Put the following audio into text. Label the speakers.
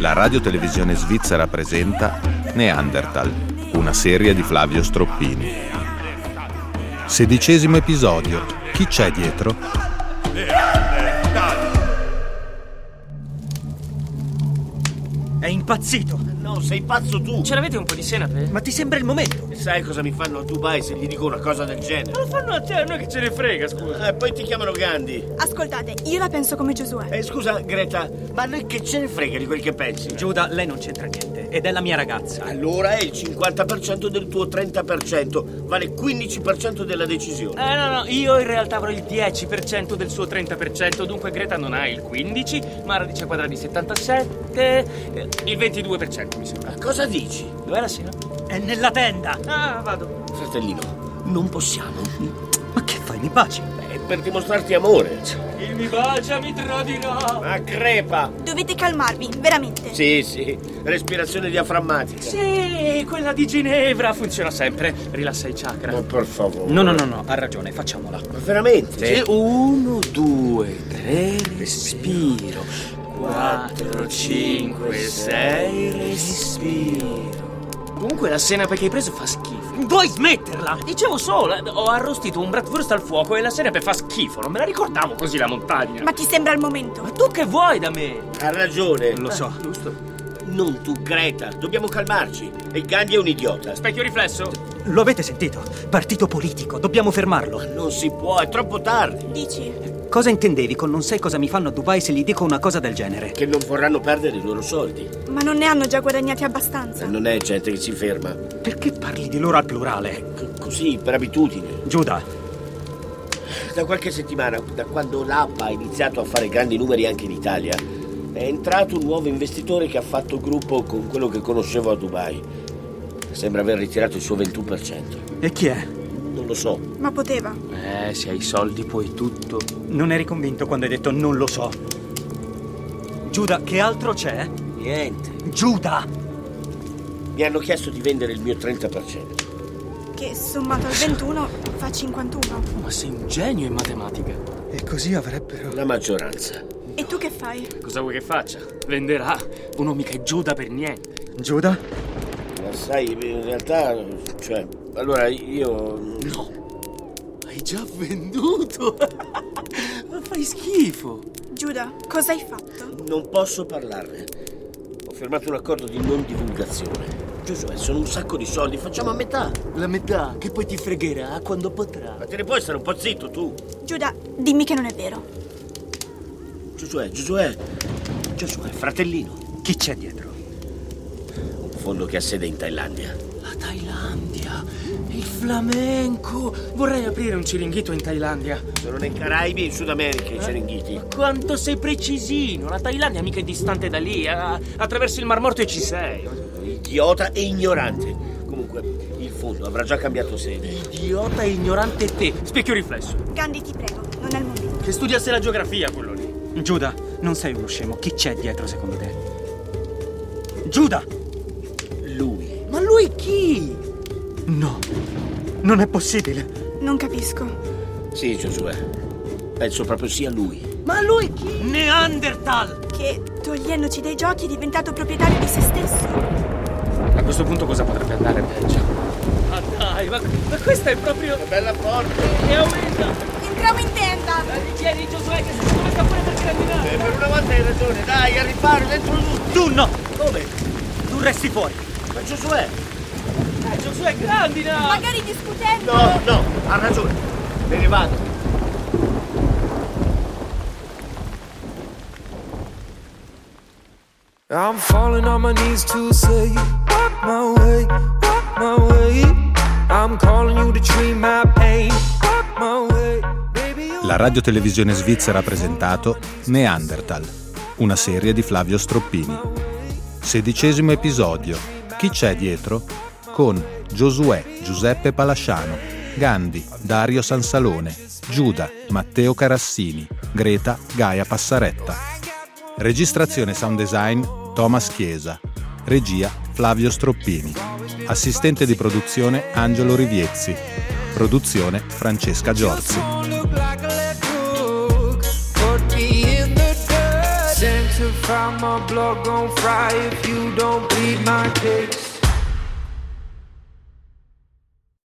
Speaker 1: La radiotelevisione svizzera presenta Neanderthal, una serie di Flavio Stroppini. 16° episodio. Chi c'è dietro?
Speaker 2: È impazzito!
Speaker 3: No, sei pazzo tu!
Speaker 4: Ce l'avete un po' di senape?
Speaker 2: Ma ti sembra il momento?
Speaker 3: Sai cosa mi fanno a Dubai se gli dico una cosa del genere?
Speaker 4: Ma lo fanno a te, a noi che ce ne frega, scusa.
Speaker 3: E poi ti chiamano Gandhi.
Speaker 5: Ascoltate, io la penso come Giosuè.
Speaker 3: Scusa, Greta, ma noi che ce ne frega di quel che pensi?
Speaker 2: Giuda, lei non c'entra niente. Ed è la mia ragazza.
Speaker 3: Allora è il 50% del tuo 30%. Vale 15% della decisione.
Speaker 4: No, io in realtà avrò il 10% del suo 30%. Dunque Greta non ha il 15%, ma radice quadrata di 77%, il 22% mi sembra.
Speaker 3: Cosa dici?
Speaker 4: Dov'è la sera?
Speaker 2: È nella tenda!
Speaker 4: Ah, vado.
Speaker 3: Fratellino, non possiamo.
Speaker 2: Ma che fai, mi baci?
Speaker 3: È per dimostrarti amore.
Speaker 4: Chi mi bacia mi tradirà.
Speaker 3: Ma crepa!
Speaker 5: Dovete calmarvi, veramente.
Speaker 3: Sì, respirazione diaframmatica.
Speaker 4: Sì, quella di Ginevra funziona sempre. Rilassa i chakra.
Speaker 3: Ma per favore.
Speaker 2: No, ha ragione, facciamola.
Speaker 3: Ma veramente?
Speaker 4: Sì. 1, 2, 3, respiro. 4, 5, 6, respiro. Comunque la senape che hai preso fa schifo.
Speaker 2: Vuoi smetterla?
Speaker 4: Dicevo solo, ho arrostito un bratwurst al fuoco e la senape fa schifo. Non me la ricordavo così la montagna.
Speaker 5: Ma ti sembra il momento?
Speaker 4: Ma tu che vuoi da me?
Speaker 3: Ha ragione.
Speaker 2: Lo so.
Speaker 4: Giusto.
Speaker 3: Non tu, Greta. Dobbiamo calmarci. E Gandhi è un idiota.
Speaker 4: Specchio riflesso?
Speaker 2: Lo avete sentito? Partito politico, dobbiamo fermarlo.
Speaker 3: Non si può, è troppo tardi.
Speaker 5: Dici?
Speaker 2: Cosa intendevi con non sai cosa mi fanno a Dubai se gli dico una cosa del genere?
Speaker 3: Che non vorranno perdere i loro soldi.
Speaker 5: Ma non ne hanno già guadagnati abbastanza?
Speaker 3: Non è gente che si ferma.
Speaker 2: Perché parli di loro al plurale?
Speaker 3: Così, per abitudine.
Speaker 2: Giuda,
Speaker 3: Da qualche settimana, da quando l'APP ha iniziato a fare grandi numeri anche in Italia, è entrato un nuovo investitore che ha fatto gruppo con quello che conoscevo a Dubai. Sembra aver ritirato il suo 21%.
Speaker 2: e chi è?
Speaker 3: Non lo so.
Speaker 5: Ma poteva.
Speaker 4: Se hai soldi puoi tutto.
Speaker 2: Non eri convinto quando hai detto non lo so. Giuda, che altro c'è?
Speaker 3: Niente.
Speaker 2: Giuda!
Speaker 3: Mi hanno chiesto di vendere il mio 30%.
Speaker 5: Che sommato al 21 fa 51.
Speaker 4: Ma sei un genio in matematica.
Speaker 2: E così avrebbero...
Speaker 3: La maggioranza.
Speaker 5: E tu che fai?
Speaker 4: Cosa vuoi che faccia? Venderà. Uno mica è Giuda per niente.
Speaker 2: Giuda?
Speaker 3: Ma sai, in realtà, cioè, allora io...
Speaker 4: No. Hai già venduto. Ma fai schifo.
Speaker 5: Giuda, cosa hai fatto?
Speaker 3: Non posso parlarne. Ho firmato un accordo di non divulgazione. Giosuè, sono un sacco di soldi, facciamo a metà.
Speaker 4: La metà che poi ti fregherà quando potrà.
Speaker 3: Ma te ne puoi stare un po' zitto, tu?
Speaker 5: Giuda, dimmi che non è vero.
Speaker 3: Giosuè, fratellino.
Speaker 2: Chi c'è dietro?
Speaker 3: Un fondo che ha sede in Thailandia.
Speaker 4: La Thailandia. Il flamenco. Vorrei aprire un ciringhito in Thailandia.
Speaker 3: Sono nei Caraibi e in Sud America i Serenghiti.
Speaker 4: Quanto sei precisino. La Thailandia mica è distante da lì. Attraversi il Mar Morto e ci sei.
Speaker 3: Idiota e ignorante. Comunque, il fondo avrà già cambiato sede.
Speaker 4: Idiota e ignorante te. Specchio riflesso.
Speaker 5: Gandhi, ti prego, non è il momento.
Speaker 4: Che studiasse la geografia quello lì.
Speaker 2: Giuda, non sei uno scemo. Chi c'è dietro secondo te? Giuda!
Speaker 3: Lui.
Speaker 4: Ma lui chi?
Speaker 2: No, non è possibile.
Speaker 5: Non capisco.
Speaker 3: Sì, Giosuè. Penso proprio sia lui.
Speaker 4: Ma lui chi?
Speaker 2: Neanderthal!
Speaker 5: Che, togliendoci dai giochi, è diventato proprietario di se stesso.
Speaker 4: A questo punto cosa potrebbe andare peggio? Ma dai, ma questa è proprio...
Speaker 3: Che bella porta.
Speaker 4: E aumenta!
Speaker 5: Entriamo in tenda.
Speaker 4: Dai, tieni Giosuè che si sta pure per grandinare.
Speaker 3: Per una volta hai ragione. Dai, al riparo, dentro tu.
Speaker 2: Tu no!
Speaker 3: Come?
Speaker 2: Tu resti fuori!
Speaker 3: Ma Giosuè.
Speaker 4: Giosuè, grandina!
Speaker 5: Magari discutendo.
Speaker 3: No, ha ragione. Me ne vado.
Speaker 6: I'm falling on my knees to say, walk my way, walk my way. I'm calling you to treat my pain, walk my way. Baby,
Speaker 1: La radiotelevisione svizzera ha presentato Neanderthal, una serie di Flavio Stroppini. 16° episodio. Chi c'è dietro? Con Giosuè Giuseppe Palasciano, Gandhi Dario Sansalone, Giuda Matteo Carassini, Greta Gaia Passaretta. Registrazione sound design Thomas Chiesa. Regia Flavio Stroppini. Assistente di produzione Angelo Riviezzi. Produzione Francesca Giorzi.
Speaker 6: Sent certified, my blood gon' fry if you don't plead my case.